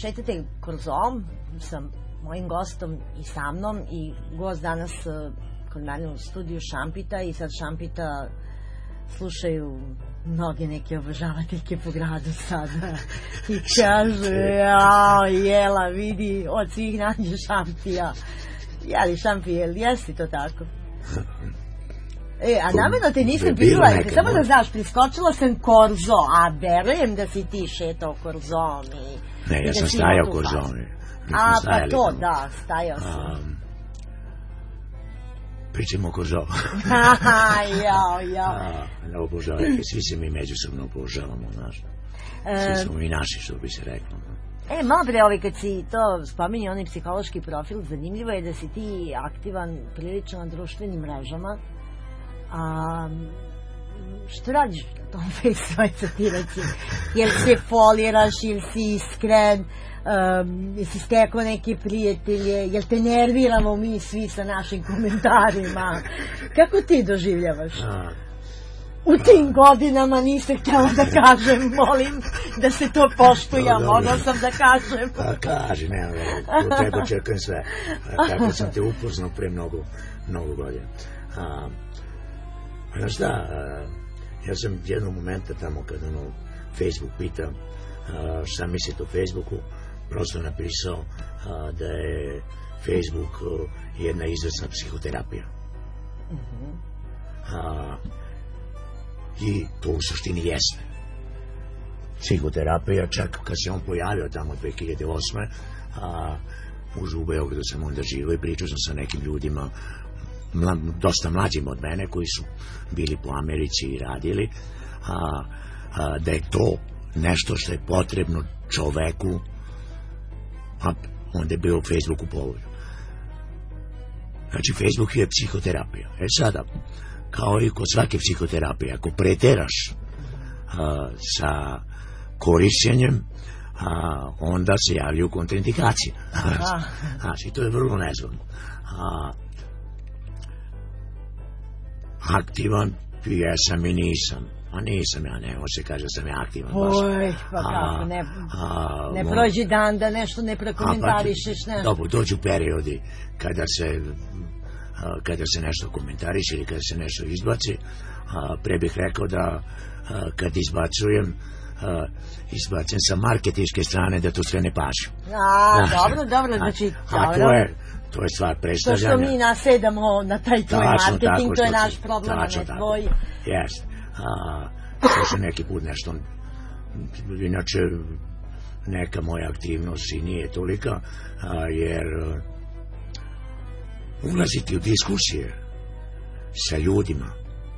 šetate Korzom sa mojim gostom i sa mnom i gost danas kod mene u studiju Šampita i sad Šampita slušaju mnoge neke obožavateljke po gradu sada i kažu jela vidi od svih nađe Šampija. Jeli Šampi, jesi to tako? A namerno te nisam pitala, samo da znaš, priskočila sam Korzo, a verujem da si ti šetao Korzom i... Ne, ja sam stajao Korzom. A, pa to, da, stajao sam. Pričamo o Korzovu. Obožavajte, svi se mi međusobno obožavamo, znaš. Svi smo i naši, što bi se reklo. Malo pre, kad si to spominje, onaj psihološki profil, zanimljivo je da si ti aktivan prilično na društvenim mrežama. Što radiš na tom Facebooku, ti reci? Jel se foliraš, jel si iskren, jel si stekao neke prijatelje, jel te nerviramo mi svi sa našim komentarima? Kako ti doživljavaš? U tim godinama nisam htjela da kažem, molim da se to poštuje, mogla sam da kažem. Pa kaži, nema, u tebe čekam sve. Kako sam te upoznao pre mnogo godina. Znaš šta, ja sam jednog momenta tamo kada Facebook pita šta mislite o Facebooku, prosto napisao da je Facebook jedna izvrsna psihoterapija. I to u suštini jeste. Psihoterapija, čak kad se on pojavio tamo 2008. U Beogradu sam onda živio i pričao sam sa nekim ljudima dosta mlađim od mene koji su bili po Americi i radili, da je to nešto što je potrebno čoveku, a onda je bio u Facebooku povolju. Znači, Facebook je psihoterapija. Sada, kao i kod svake psihoterapije, ako preteraš sa korišćenjem, onda se javljaju kontraindikacije. Znači, to je vrlo nezgodno. Aktivan jesam i nisam. A nisam ja, ne može kaže da sam ja aktivan. Oj, pa kako, ne prođi dan da nešto ne prekomentarišeš nešto. Dobro, dođu periodi kada se nešto komentariše ili kada se nešto izbaci. Pre bih rekao da kad izbacujem izbacim sa marketinške strane da to sve ne paše. Dobro, znači... To je stvar predstavljanja. To što mi nasedamo na taj tvoj marketing, to je naš problem, a ne tvoj. Jeste. To se neki put nešto... Inače, neka moja aktivnost i nije tolika, jer ulaziti u diskusije sa ljudima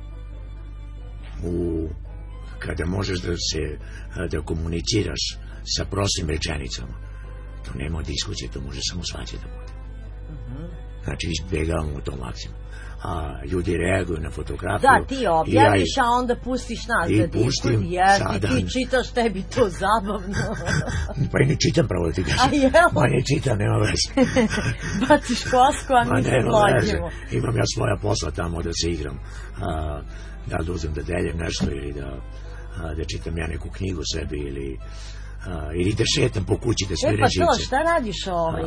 kada možeš da komuniciraš sa prostim rečenicama, to nema diskusije, to može samo svađe da bude. Znači, izbjegavamo to maksimum. Ljudi reaguju na fotografiju. Da, ti objaviš, a onda pustiš nas da diskuš. Ti čitaš, tebi to zabavno. Pa i ne čitam pravo ti kažem. Pa ne čitam, nema veze. Baciš kosku, a mi se pođemo. Imam ja svoja posla tamo da se igram. Da uzem da deljem nešto ili da čitam ja neku knjigu sebi ili da šetam po kući da smirim živce. Pa to, šta radiš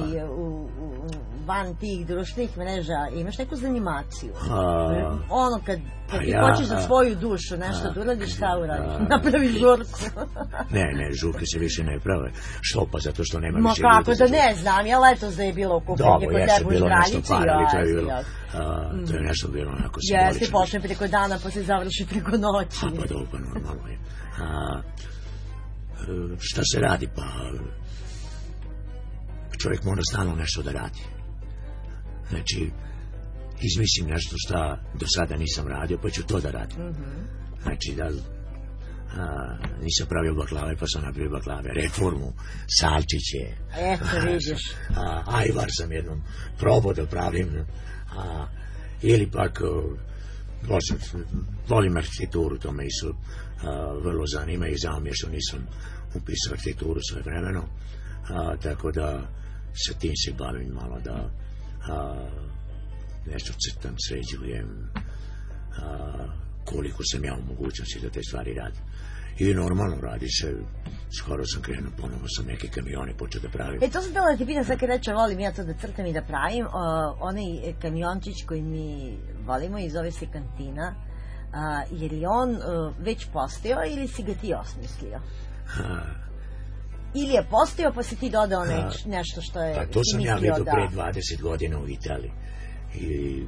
van tih društvenih mreža? Imaš neku zanimaciju? Ono kad ti hoćeš za svoju dušu nešto da uradiš, šta uradiš? Napraviš žurku? Ne, žurke se više ne prave. Što pa, zato što nema više ljudi. Ma kako da ne znam, je letos da je bilo okupanje kod tebe u Ždraljici. To je nešto bilo onako simbolično. Jeste, počne preko dana pa se završi preko noći. Pa dobro, normalno je. Šta se radi? Pa čovjek mora stalno nešto da radi. Znači, izmislim nešto šta do sada nisam radio, pa ću to da radim. Znači, da nisam pravio baklave, pa sam napravio baklave, reformu, salčiće. Eto, vidiš. Ajvar sam jednom probao da pravim. Ili pak volim arhitekturu, to me isto vrlo zanima i žao mi je što nisam upisao arhitekturu svoje vremeno, tako da sa tim se bavim malo, da nešto crtam, sređujem, koliko sam ja u mogućnosti da te stvari radim. I normalno radi se, skoro sam krenuo, ponovo sam neke kamione počeo da pravim. To sam htjela da ti pitam, sad kad reče volim ja to da crtam i da pravim, onaj kamiončić koji mi volimo i zove se Kantina, je li on već postojao ili si ga ti osmislio? Ili je postojao pa si ti dodao nešto što je... Pa to sam ja vidio pre 20 godina u Italiji. I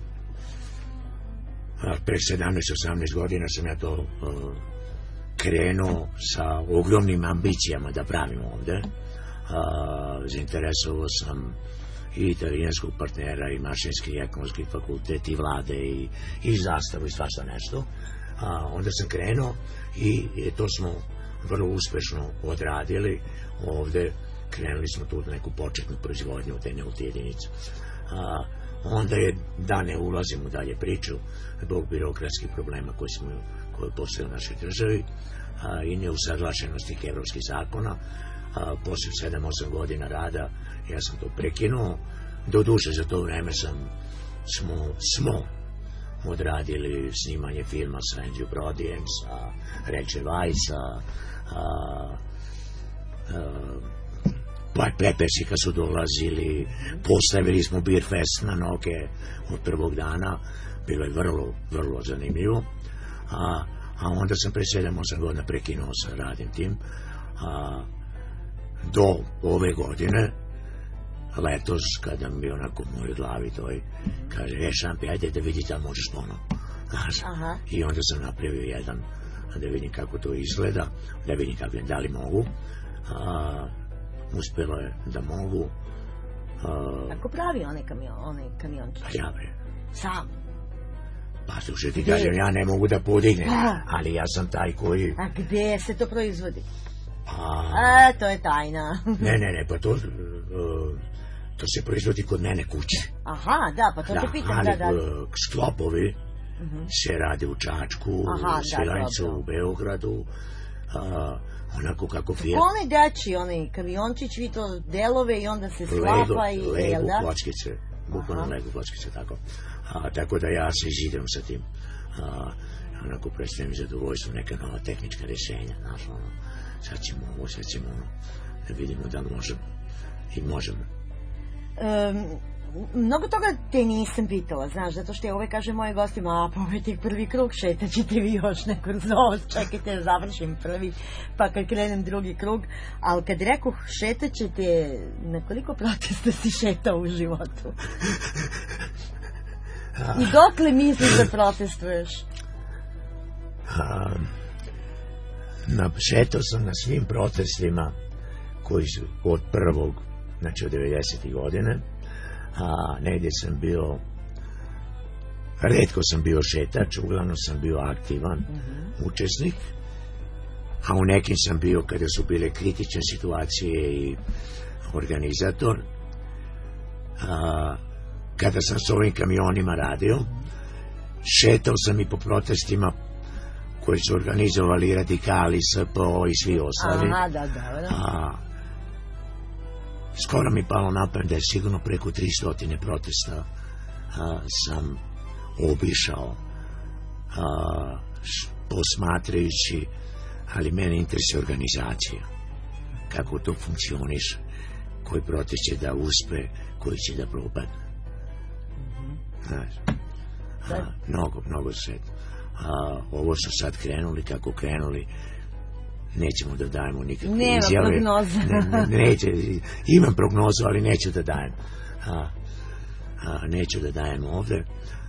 pre 17-18 godina sam ja to krenuo sa ogromnim ambicijama da pravim ovde. Zainteresovao sam i italijanskog partnera i mašinski i ekonomski fakultet i vlade i zastavu i svašta nešto. Onda sam krenuo i to smo vrlo uspešno odradili ovde. Krenuli smo tu neku početnu proizvodnju od te multijedinice. Onda je, da ne ulazim u dalje priču, zbog birokratskih problema koje postoje u našoj državi i neusaglašenosti evropskih zakona, posle 7-8 godina rada ja sam to prekinuo. Do duše za to vreme smo odradili snimanje filma sa Andrew Brodyem, sa Rachel Weisz, Black Peppersi kad su dolazili, postavili smo Beer Fest na noge od prvog dana, bilo je vrlo, vrlo zanimljivo. A onda sam pre 7-8 godina prekinuo sa radim tim. Do ove godine, letos, kada mi je onako u mojoj glavi toj, kaže, Šampi, ajde da vidi da možeš ponovno. I onda sam napravio jedan, da vidim kako to izgleda, da vidim da li mogu. Uspelo je da mogu. Kako pravi onaj kamiončić? Pa ja bre. Sam? Pa slušaj ti kažem, ja ne mogu da podignem, ali ja sam taj koji... A gde se to proizvodi? To je tajna. Ne, pa to se proizvodi kod mene kuće. Aha, da, pa to te pitam. Ali sklopovi se rade u Čačku, Svilajncu, u Beogradu, onako kako Fiat. Onaj deči, onaj kamiončić, vi to delove i onda se sklapa i... Lego kockice, bukvalno Lego kockice, tako. Tako da ja se izidem sa tim. Onako predstavim zadovoljstvo, neka nova tehnička rješenja, znaš, sad ćemo ovo, da vidimo da možemo. I možemo. Mnogo toga te nisam pitala, znaš, zato što ja uvek kažem moje gostima, pa ovo je tek prvi krug, šetaćete vi još neko zovu, čekajte, završim prvi, pa kad krenem drugi krug, ali kad rekoh šetaćete, na koliko protesta si šetao u životu? I dokle misliš da protestuješ? Šetao sam na svim protestima koji su od prvog, znači od 90. godine, negdje sam bio, retko sam bio šetač, uglavnom sam bio aktivan učesnik, a u nekim sam bio kada su bile kritične situacije i organizator. Kada sam s ovim kamionima radio, šetao sam i po protestima koji su organizovali radikali, SPO i svi ostali. Skoro mi palo na pamet da je sigurno preko 300 protesta sam obišao, posmatrajući, ali mene interesuje organizacija, kako to funkcioniše, koji protest će da uspe, koji će da propadne. Znaš, mnogo sretno. Ovo su sad krenuli, kako krenuli, nećemo da dajemo nikakve izjave. Nema prognoze. Imam prognozu, ali neću da dajem. Neću da dajem ovde.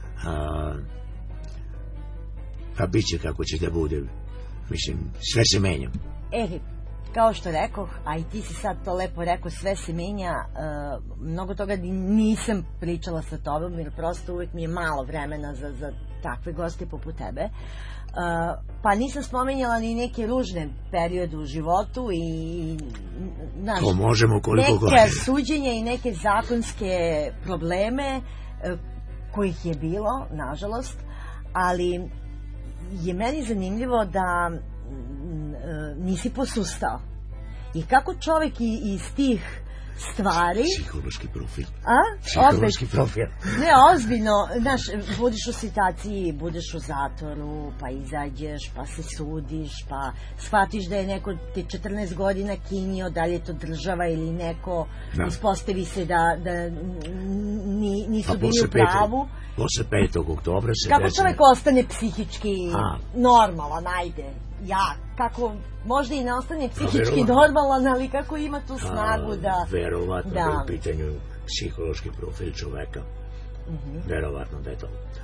Pa bit će kako će da bude. Mislim, sve se menja. Kao što rekoh, a i ti si sad to lepo rekao, sve se menja, mnogo toga nisam pričala sa tobom, jer prosto uvek mi je malo vremena za takve goste poput tebe. Pa nisam spomenjala ni neke ružne periode u životu i to možemo koliko god. Neke suđenja i neke zakonske probleme kojih je bilo, nažalost, ali je meni zanimljivo da nisi posustao. I kako čovek iz tih stvari. Psihološki profil. A? Psihološki profil. Ne, ozbiljno, znaš, budeš u situaciji, budeš u zatvoru, pa izađeš, pa se sudiš, pa shvatiš da je neko te 14 godina kinio, da li je to država ili neko, ispostavi se da nisu bili u pravu. Posle 5. oktobra se kako čovjek ostane psihički normalan, ajde, kako možda i ne ostane psihički normalan, ali kako ima tu snagu da... Verovatno da je u pitanju psihološki profil čoveka. Verovatno da je to.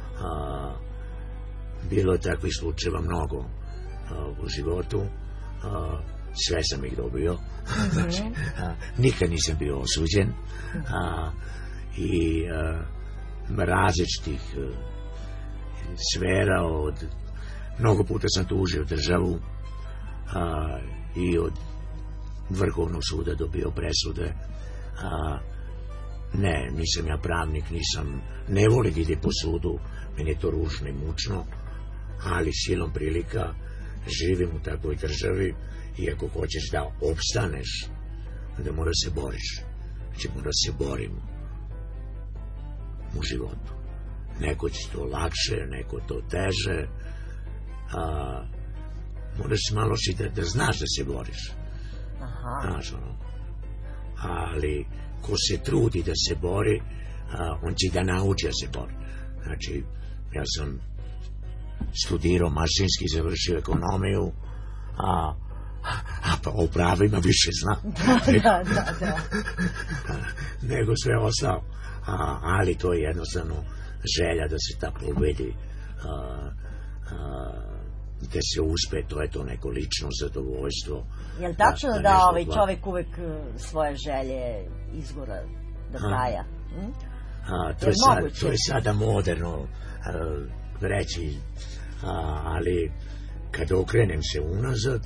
Bilo je takvih slučajeva mnogo u životu. Sve sam ih dobio. Znači, nikad nisam bio osuđen. I različitih sfera mnogo puta sam tužio državu i od Vrhovnog suda dobio presude. Nisam ja pravnik, ne volim da ide po sudu, meni je to ružno i mučno, ali silom prilika živim u takvoj državi i ako hoćeš da opstaneš, onda mora se boriš. Znači mora se borim u životu. Neko će to lakše, neko to teže. Moraš malo da znaš da se boriš. Znaš ono. Ali ko se trudi da se bori, on će da nauči da se bori. Znači, ja sam studirao mašinski, završio ekonomiju, pa o pravima više znam. Da. Nego sve ostalo. Ali to je jednostavno želja da se ta pobedi, da se uspe, to je to neko lično zadovoljstvo. Je li tačno da čovjek uvek svoje želje izgura do kraja? To je sada moderno reći, ali kada okrenem se unazad,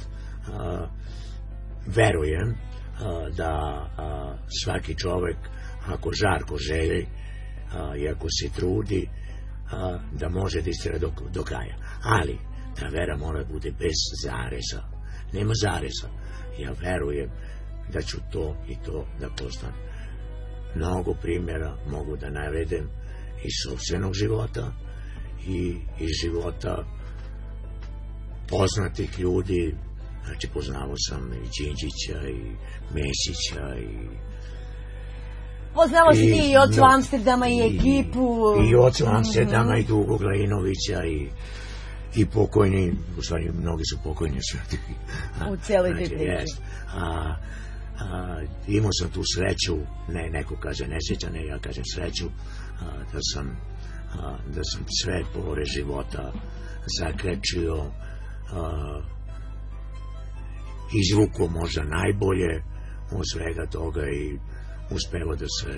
verujem da svaki čovjek, ako žarko želi i ako se trudi, da može da istera do kraja. Ali ta vera mora bude bez zareza. Nema zareza. Ja verujem da ću to i to da postanem. Mnogo primjera mogu da navedem iz sopstvenog života i iz života poznatih ljudi. Znači poznavao sam i Đinđića i Mesića i poznavao si ti i ocu Amsterdama i ekipu. I ocu Amsterdama i Dugo Glajinovića i pokojni, u stvari mnogi su pokojni u cijeloj toj priči. Imao sam tu sreću, neko kaže nesreća, ja kažem sreću, da sam sve pore života zakrečio, izvukao možda najbolje od svega toga i uspeo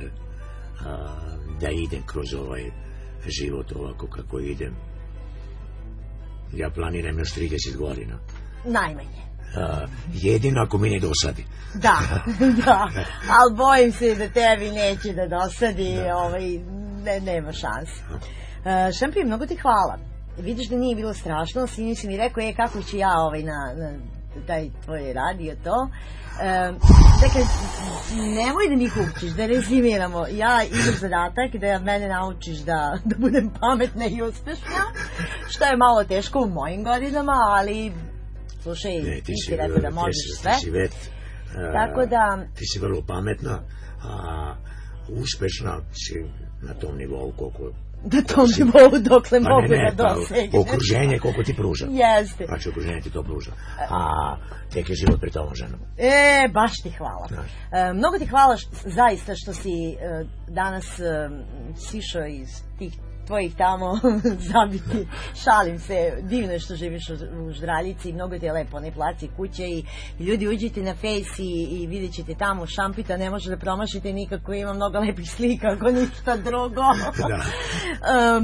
da idem kroz ovaj život ovako kako idem. Ja planiram još 30 godina. Najmanje. Jedino ako mi ne dosadi. Da, ali bojim se da tebi neće da dosadi, nema šanse. Šampion, mnogo ti hvala. Vidiš da nije bilo strašno, sinoć si mi rekao, kako ću ja na taj tvoj radio to. Dakle, nemoj da mi kupčiš, da rezimiramo. Ja imam zadatak da mene naučiš da budem pametna i uspešna, što je malo teško u mojim godinama, ali slušaj, ti si rekao da možeš sve. Tako da... Ti si vrlo pametna, a uspešna si na tom nivou koliko... Na tom nivou dokle mogu da dosegnem. Okruženje koliko ti pruža. Jeste. Znači okruženje ti to pruža. A tek je život pred ovom ženom. Baš ti hvala. Mnogo ti hvala zaista što si danas sišao iz tih tvojih tamo zabiti. Šalim se, divno je što živiš u Ždraljici, mnogo ti je lepo, ne placi kuće i ljudi uđite na Face i vidjet ćete tamo Šampita, ne može da promašite nikako, ima mnogo lepih slika, ako ništa drugo.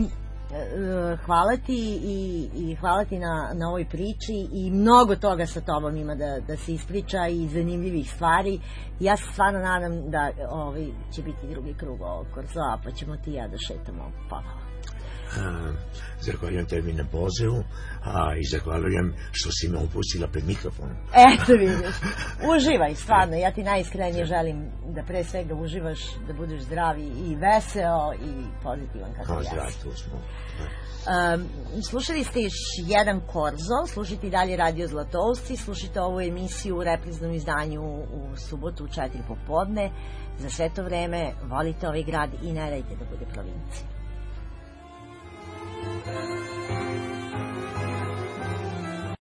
hvala ti i hvala ti na ovoj priči i mnogo toga sa tobom ima da se ispriča i zanimljivih stvari. Ja se stvarno nadam da će biti drugi krug ovog Korzoa, pa ćemo ti i ja da šetamo ponovo. Zahvaljujem tebi na pozivu, i zahvaljujem što si me upustila pred mikrofon. Eto vidiš, uživaj stvarno, ja ti najiskrenije želim da pre svega uživaš, da budeš zdravi i veseo i pozitivan kako ja sam. Slušali ste još jedan Korzo, slušajte i dalje Radio Zlatousci, slušajte ovu emisiju u repriznom izdanju u subotu u 4 popodne. Za sve to vreme volite ovaj grad i ne dajte da bude provincija.